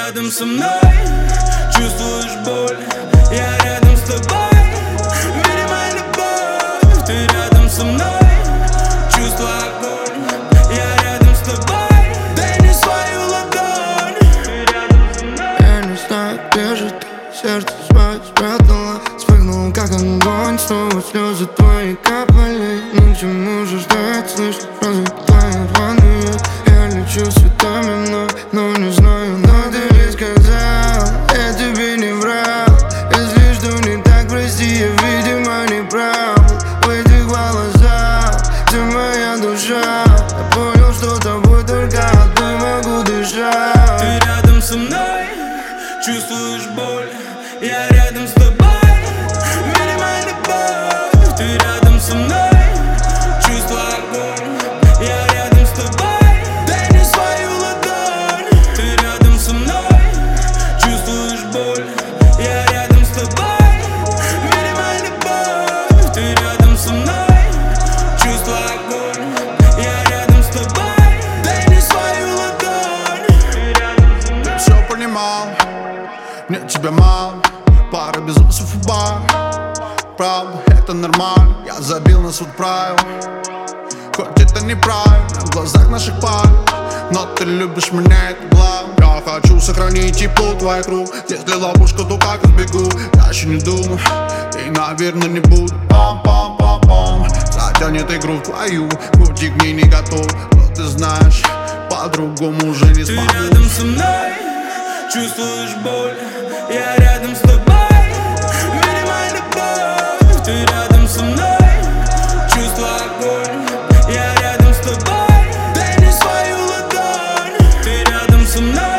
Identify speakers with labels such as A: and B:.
A: рядом со мной, чувствуешь боль, я рядом с тобой. Видимая любовь, ты рядом со мной, чувство огонь, я рядом с тобой. Дай мне свою ладонь, ты рядом со мной.
B: Я не знаю, где же ты, сердце свое спрятала. Вспыхнул как огонь, снова слезы твои капали. Ни к чему же ждать, слышь, разве твои рваные? Я лечу цветами вновь, но не знаю, но ты ведь сказал, я тебе не врал. Если что не так, прости, я, видимо, не прав. В этих глазах ты моя душа. Я понял, что тобой только одной могу дышать.
A: Ты рядом со мной, чувствуешь боль, я рядом с тобой. Видимая любовь, ты рядом со мной, чувство огонь, я рядом с тобой. Дай мне свою ладонь, ты рядом со мной, чувствуешь боль, я рядом с тобой. Видимая любовь, ты рядом со мной, чувство огонь, я рядом с тобой. Дай мне свою ладонь, ты рядом со мной.
C: Все понимал, мне тебя мало, пара безумцев в бар. Правда, это нормально, я забил на суд правил. Хоть это неправильно в глазах наших пар, но ты любишь меня, это главное. Я хочу сохранить тепло твоих рук. Если ловушка, то как избегу? Я еще не думаю и, наверное, не буду. Пам-пам-пам-пам, затянет игру в твою, пути к ней не готов. Но ты знаешь, по-другому уже не смогу.
A: Ты рядом со мной, чувствуешь боль, я рядом с тобой. Видимая любовь, ты рядом со мной, чувство огонь, я рядом с тобой. Дай мне свою ладонь, ты рядом со мной,